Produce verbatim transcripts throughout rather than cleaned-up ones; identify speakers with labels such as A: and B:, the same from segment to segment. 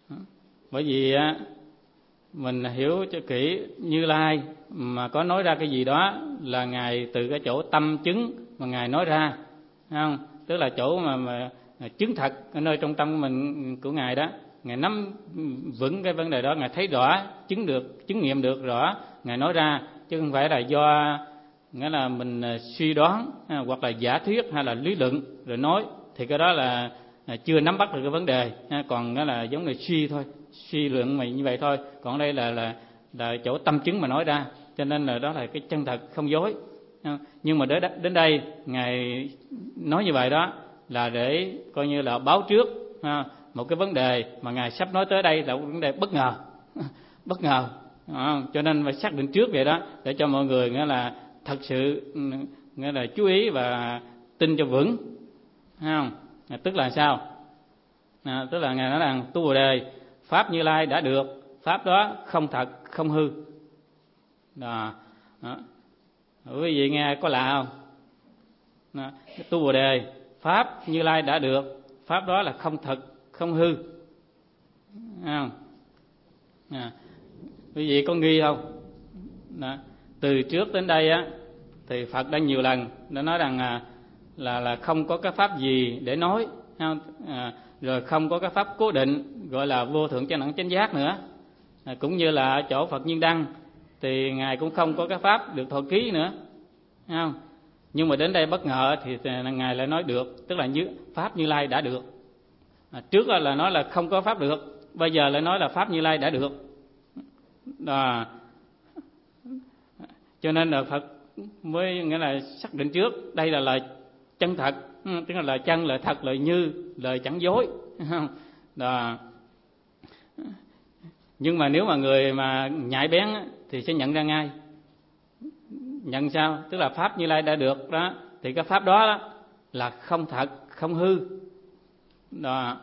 A: Bởi vì á mình hiểu cho kỹ, Như Lai mà có nói ra cái gì đó là Ngài từ cái chỗ tâm chứng mà Ngài nói ra, không? Tức là chỗ mà, mà chứng thật ở nơi trong tâm mình của Ngài đó, Ngài nắm vững cái vấn đề đó, Ngài thấy rõ, chứng được, chứng nghiệm được rõ, Ngài nói ra, chứ không phải là do nghĩa là mình suy đoán hoặc là giả thuyết hay là lý luận rồi nói, thì cái đó là chưa nắm bắt được cái vấn đề, còn nó là giống như suy thôi, suy luận mà như vậy thôi. Còn đây là là là chỗ tâm chứng mà nói ra, cho nên là đó là cái chân thật không dối. Nhưng mà đến đến đây Ngài nói như vậy đó là để coi như là báo trước một cái vấn đề mà Ngài sắp nói tới đây là một vấn đề bất ngờ, bất ngờ, cho nên phải xác định trước vậy đó, để cho mọi người nghĩa là thật sự nghĩa là chú ý và tin cho vững, không? Tức là sao? À, tức là Ngài nói rằng tu Bồ Đề, pháp Như Lai đã được, pháp đó không thật không hư. Đó, đó. Quý vị nghe có lạ không? Đó. Tu Bồ Đề, pháp Như Lai đã được, pháp đó là không thật không hư, không? À, quý vị có nghi không? Đó. Từ trước đến đây á thì Phật đã nhiều lần đã nói rằng à, là là không có cái pháp gì để nói, không? À, rồi không có cái pháp cố định gọi là vô thượng chánh đẳng chánh giác nữa, à, cũng như là ở chỗ Phật Nhiên Đăng thì Ngài cũng không có cái pháp được thọ ký nữa, không? Nhưng mà đến đây bất ngờ thì Ngài lại nói được, tức là như pháp Như Lai đã được. À, trước là nói là không có pháp được, bây giờ lại nói là pháp Như Lai đã được. Đó. Cho nên là Phật mới nghĩa là xác định trước đây là lời chân thật, tức là lời chân, lời thật, lời như, lời chẳng dối. Đó. Nhưng mà nếu mà người mà nhạy bén thì sẽ nhận ra ngay. Nhận sao? Tức là pháp Như Lai đã được đó, thì cái pháp đó, đó là không thật, không hư. Đó.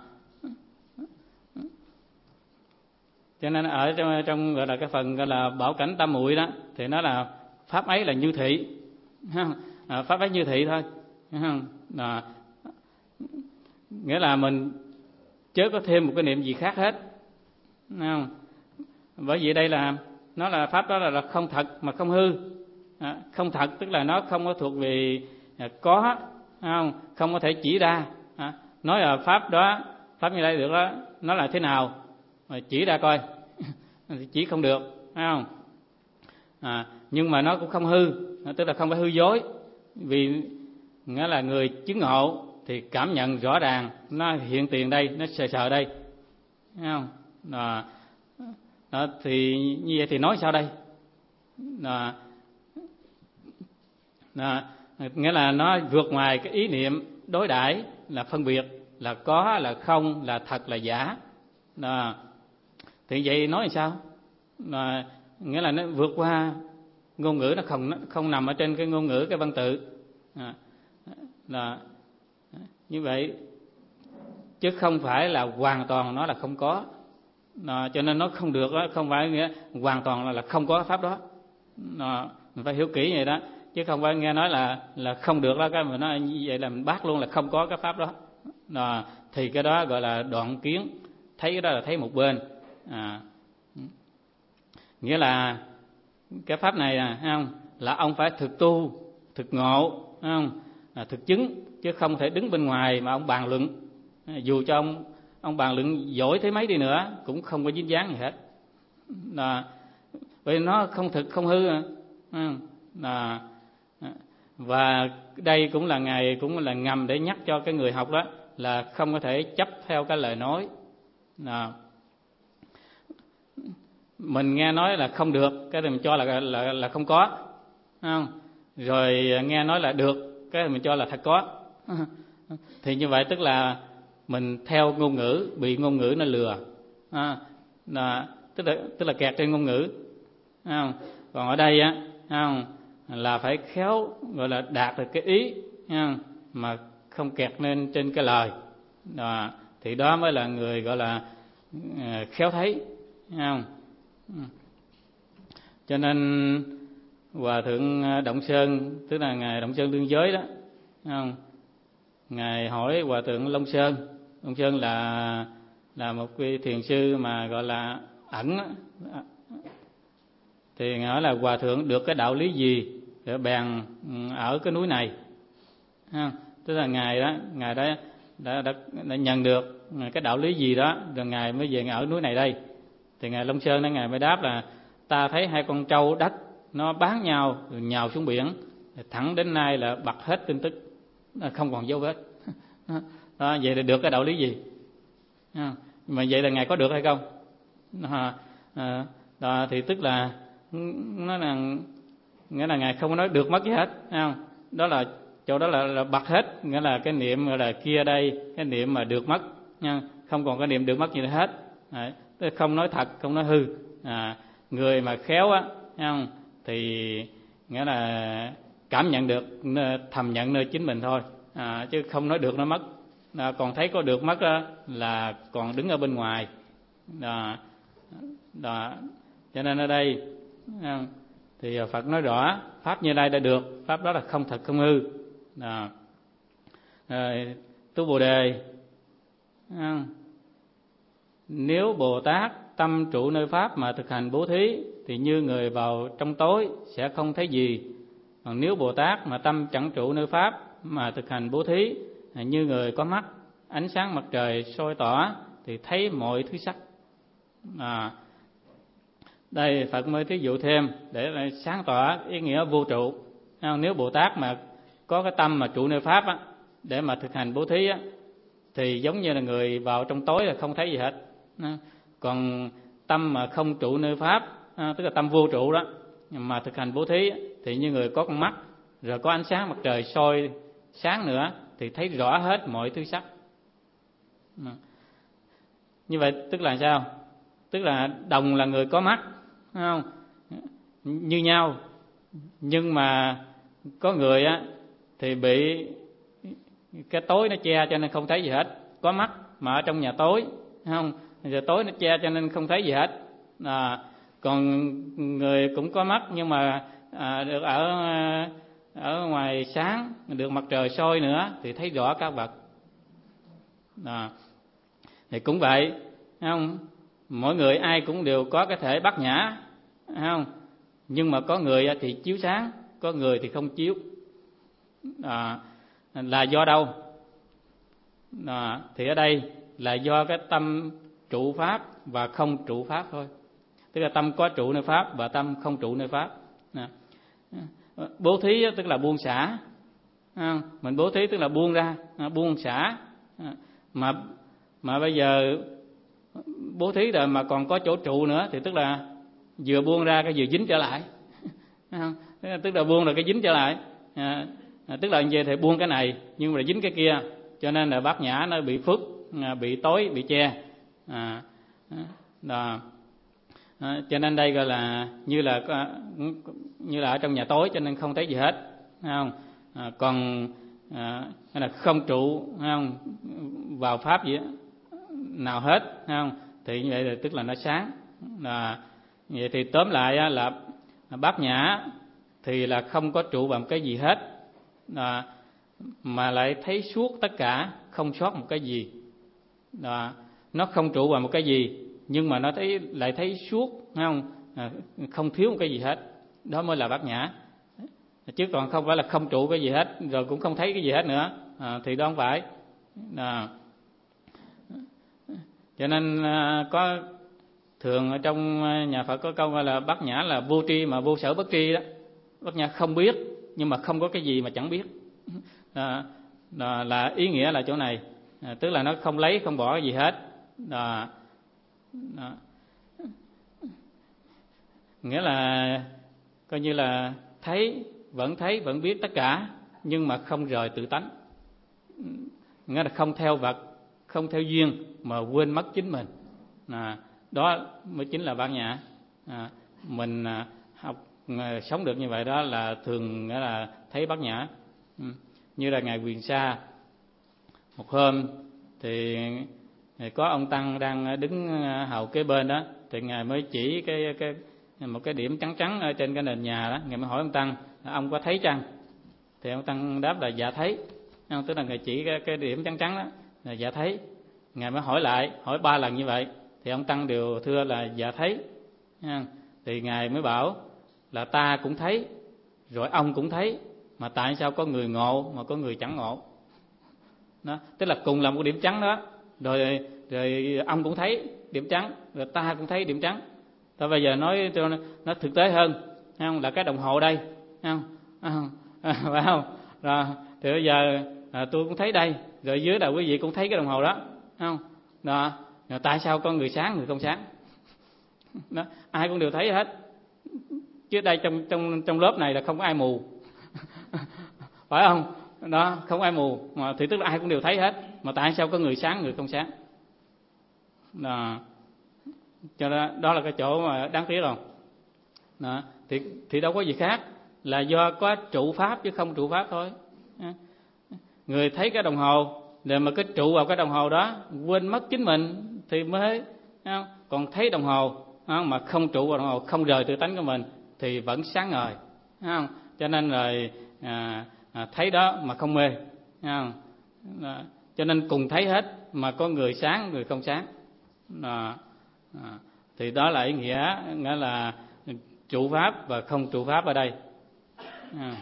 A: Cho nên ở trong, trong gọi là cái phần gọi là bảo cảnh tam muội đó thì nó là pháp ấy là như thị, à, pháp ấy như thị thôi. Đó. Nghĩa là mình chớ có thêm một cái niệm gì khác hết, không? Bởi vì đây là nó là pháp đó là, là không thật mà không hư. À, không thật tức là nó không có thuộc về có, không không có thể chỉ ra. À, nói là pháp đó, pháp Như Lai được đó, nó là thế nào mà chỉ ra coi, chỉ không được, phải không? À, nhưng mà nó cũng không hư, tức là không phải hư dối, vì nghĩa là người chứng ngộ thì cảm nhận rõ ràng, nó hiện tiền đây, nó sờ sờ đây, thấy không? Đó. Đó, thì như vậy thì nói sao đây? Đó. Đó. Nghĩa là nó vượt ngoài cái ý niệm đối đãi là phân biệt, là có, là không, là thật, là giả. Đó. Thì vậy nói sao? Đó. Nghĩa là nó vượt qua ngôn ngữ, nó không nó không nằm ở trên cái ngôn ngữ, cái văn tự. Đó. Đó. Như vậy chứ không phải là hoàn toàn nó là không có. Đó. Cho nên nó không được đó, không phải nghĩa hoàn toàn là, là không có pháp đó. Đó. Mình phải hiểu kỹ vậy đó, chứ không phải nghe nói là là không được đó, cái mà nói như vậy là mình bác luôn là không có cái pháp đó. Đó. Thì cái đó gọi là đoạn kiến, thấy cái đó là thấy một bên. À. Nghĩa là cái pháp này à, không? Là ông phải thực tu, thực ngộ, không? À, thực chứng, chứ không thể đứng bên ngoài mà ông bàn luận. À, dù cho ông ông bàn luận giỏi thế mấy đi nữa cũng không có dính dáng gì hết. Đó. Vì nó không thực không hư. Đó. Và đây cũng là ngày cũng là ngầm để nhắc cho cái người học đó là không có thể chấp theo cái lời nói. Đó. Mình nghe nói là không được, cái thì mình cho là là là không có, không? Rồi nghe nói là được, cái thì mình cho là thật có. Thì như vậy tức là mình theo ngôn ngữ, bị ngôn ngữ nó lừa, à, là, tức là tức là kẹt trên ngôn ngữ, không? Còn ở đây á, không, là phải khéo gọi là đạt được cái ý, không? Mà không kẹt lên trên cái lời. Đó. Thì đó mới là người gọi là khéo thấy, không? Cho nên Hòa thượng Động Sơn, tức là ngài Động Sơn Đương Giới đó, không? Ngài hỏi Hòa thượng Long Sơn, Long Sơn là là một vị thiền sư mà gọi là ẩn, thì hỏi là hòa thượng được cái đạo lý gì để bèn ở cái núi này, tức là ngài đó ngài đã đã, đã đã nhận được cái đạo lý gì đó rồi ngài mới về ở núi này đây. Thì ngài Long Sơn đó ngài mới đáp là ta thấy hai con trâu đất nó bám nhau rồi nhào xuống biển, thẳng đến nay là bật hết tin tức, không còn dấu vết. Đó, vậy là được cái đạo lý gì? Mà vậy là ngài có được hay không? À, đó, thì tức là nó là nghĩa là ngài không có nói được mất gì hết, thấy không? Đó là chỗ đó là, là bật hết, nghĩa là cái niệm gọi là kia đây, cái niệm mà được mất nha, không còn cái niệm được mất gì hết. Đấy, không nói thật, không nói hư. À, người mà khéo á, thấy không? Thì nghĩa là cảm nhận được, thầm nhận nơi chính mình thôi, à, chứ không nói được nó mất. À, còn thấy có được mất đó, là còn đứng ở bên ngoài. Đó, đó. Cho nên ở đây thì Phật nói rõ pháp Như Lai đã được, pháp đó là không thật không hư. Đó. Rồi, tu Bồ Đề, nếu Bồ Tát tâm trụ nơi pháp mà thực hành bố thí thì như người vào trong tối sẽ không thấy gì. Còn nếu Bồ Tát mà tâm chẳng trụ nơi pháp mà thực hành bố thí như người có mắt, ánh sáng mặt trời soi tỏ thì thấy mọi thứ sắc. À, đây Phật mới thí dụ thêm để sáng tỏ ý nghĩa vô trụ. Nếu Bồ Tát mà có cái tâm mà trụ nơi pháp á, để mà thực hành bố thí á, thì giống như là người vào trong tối là không thấy gì hết. Còn tâm mà không trụ nơi pháp, tức là tâm vô trụ đó, mà thực hành bố thí thì như người có con mắt, rồi có ánh sáng mặt trời soi sáng nữa thì thấy rõ hết mọi thứ sắc. Như vậy tức là sao? Tức là đồng là người có mắt, thấy không? Như nhau, nhưng mà có người á thì bị cái tối nó che cho nên không thấy gì hết. Có mắt mà ở trong nhà tối, thấy không? Giờ tối nó che cho nên không thấy gì hết. À, còn người cũng có mắt nhưng mà à, được ở ở ngoài sáng, được mặt trời soi nữa thì thấy rõ các vật. À, thì cũng vậy, thấy không? Mỗi người ai cũng đều có cái thể bát nhã, thấy không? Nhưng mà có người thì chiếu sáng, có người thì không chiếu. À, là do đâu? À, thì ở đây là do cái tâm trụ pháp và không trụ pháp thôi. Tức là tâm có trụ nơi pháp và tâm không trụ nơi pháp. À, bố thí tức là buông xả. À, mình bố thí tức là buông ra, buông xả. À, mà mà bây giờ bố thí rồi mà còn có chỗ trụ nữa thì tức là vừa buông ra cái vừa dính trở lại. À, tức là buông rồi cái dính trở lại. À, à, tức là về thì buông cái này nhưng mà dính cái kia, cho nên là bát nhã nó bị phức, bị tối, bị che. À, đó. À, cho nên đây gọi là như là như là ở trong nhà tối cho nên không thấy gì hết, thấy không? À, còn à, là không trụ, thấy không? Vào pháp gì nào hết, thấy không? Thì như vậy là tức là nó sáng. À, vậy thì tóm lại là bát nhã thì là không có trụ vào một cái gì hết, à, mà lại thấy suốt tất cả, không sót một cái gì. À, nó không trụ vào một cái gì nhưng mà nó thấy lại thấy suốt, thấy không? À, không thiếu một cái gì hết, đó mới là bát nhã. Chứ còn không phải là không trụ cái gì hết rồi cũng không thấy cái gì hết nữa, à, thì đó không phải. À, cho nên à, có thường ở trong nhà Phật có câu gọi là bát nhã là vô tri mà vô sở bất tri đó. Bát nhã không biết nhưng mà không có cái gì mà chẳng biết. À, đó là ý nghĩa là chỗ này, à, tức là nó không lấy không bỏ cái gì hết. Đó, đó. Nghĩa là coi như là thấy, vẫn thấy, vẫn biết tất cả nhưng mà không rời tự tánh. Nghĩa là không theo vật, không theo duyên mà quên mất chính mình. À, đó mới chính là bát nhã. À, mình à, học à, sống được như vậy đó là thường nghĩa là thấy bát nhã. Ừ. Như là ngài Quyền Sa, một hôm thì có ông tăng đang đứng hầu kế bên đó, thì ngài mới chỉ cái cái một cái điểm trắng trắng ở trên cái nền nhà đó. Ngài mới hỏi ông tăng: ông có thấy chăng? Thì ông tăng đáp là dạ thấy. Tức là ngài chỉ cái, cái điểm trắng trắng đó là dạ thấy. Ngài mới hỏi lại, hỏi ba lần như vậy, thì ông tăng đều thưa là dạ thấy. Thì Ngài mới bảo là ta cũng thấy, rồi ông cũng thấy, mà tại sao có người ngộ mà có người chẳng ngộ? Đó, tức là cùng là một điểm trắng đó, rồi rồi ông cũng thấy điểm trắng, rồi ta cũng thấy điểm trắng. Thôi bây giờ nói cho nó thực tế hơn, không? Là cái đồng hồ đây, không? Không? Phải không? Rồi thì bây giờ à, tôi cũng thấy đây, rồi dưới đầu quý vị cũng thấy cái đồng hồ đó, không? Đó, rồi tại sao có người sáng người không sáng? Đó, ai cũng đều thấy hết. Chứ đây trong trong trong lớp này là không có ai mù. Phải không? Đó, không ai mù, mà thì tức là ai cũng đều thấy hết, mà tại sao có người sáng người không sáng? Đó. Cho nên đó là cái chỗ mà đáng tiếc rồi. Đó, thì thì đâu có gì khác, là do có trụ pháp chứ không trụ pháp thôi. Người thấy cái đồng hồ để mà cái trụ vào cái đồng hồ đó, quên mất chính mình thì mới, không? Còn thấy đồng hồ không? Mà không trụ vào đồng hồ, không rời tự tánh của mình thì vẫn sáng ngời, không? Cho nên rồi à, à, thấy đó mà không mê, không? Đó. Cho nên cùng thấy hết mà có người sáng người không sáng. Đó. À, thì đó là ý nghĩa, nghĩa là trụ pháp và không trụ pháp ở đây. À.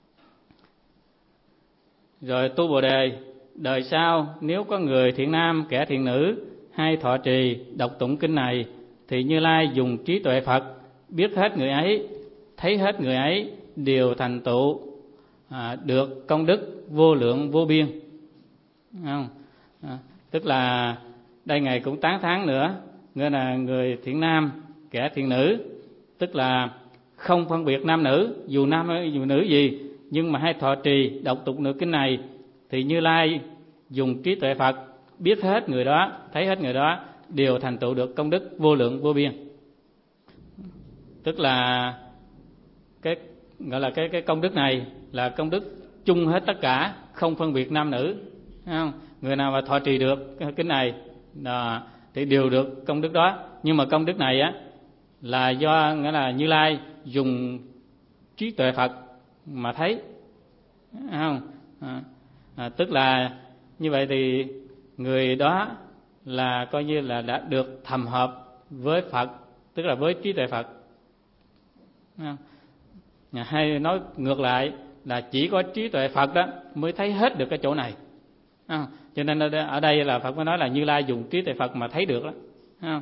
A: Rồi tu Bồ Đề, đời sau nếu có người thiện nam kẻ thiện nữ hay thọ trì đọc tụng kinh này, thì Như Lai dùng trí tuệ Phật biết hết người ấy, thấy hết người ấy, đều thành tựu à, được công đức vô lượng vô biên. Không? À, tức là đây Ngài cũng tán thán nữa, nghĩa là người thiện nam kẻ thiện nữ, tức là không phân biệt nam nữ, dù nam dù nữ gì, nhưng mà hay thọ trì đọc tụng được kinh này, thì Như Lai dùng trí tuệ Phật biết hết người đó, thấy hết người đó, đều thành tựu được công đức vô lượng vô biên. Tức là cái gọi là cái cái công đức này là công đức chung hết tất cả, không phân biệt nam nữ, không? Người nào mà thọ trì được cái này đó, thì đều được công đức đó. Nhưng mà công đức này á là do nghĩa là Như Lai dùng trí tuệ Phật mà thấy, không? À, à, tức là như vậy thì người đó là coi như là đã được thầm hợp với Phật, tức là với trí tuệ Phật. Không? Hay nói ngược lại là chỉ có trí tuệ Phật đó mới thấy hết được cái chỗ này. Không? Cho nên ở đây là Phật mới nói là Như Lai dùng trí tuệ Phật mà thấy được đó. Không?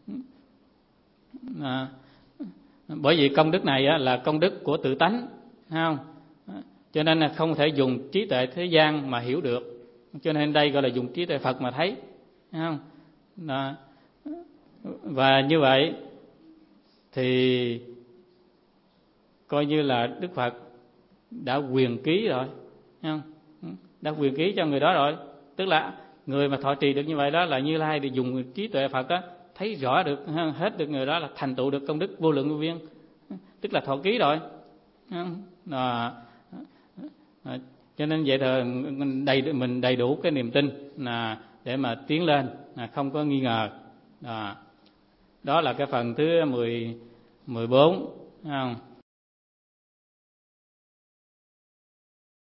A: À, bởi vì công đức này á, là công đức của tự tánh, không? Cho nên là không thể dùng trí tuệ thế gian mà hiểu được. Cho nên đây gọi là dùng trí tuệ Phật mà thấy, không? Đó. Và như vậy thì coi như là Đức Phật đã quyền ký rồi, không? Đã quyền ký cho người đó rồi. Tức là người mà thọ trì được như vậy đó là Như Lai thì dùng trí tuệ Phật đó, thấy rõ được hết được người đó là thành tựu được công đức vô lượng vô biên, tức là thọ ký rồi. Đó. Cho nên vậy thì mình đầy mình đầy đủ cái niềm tin là để mà tiến lên, là không có nghi ngờ. Đó, đó là cái phần thứ mười mười bốn, không?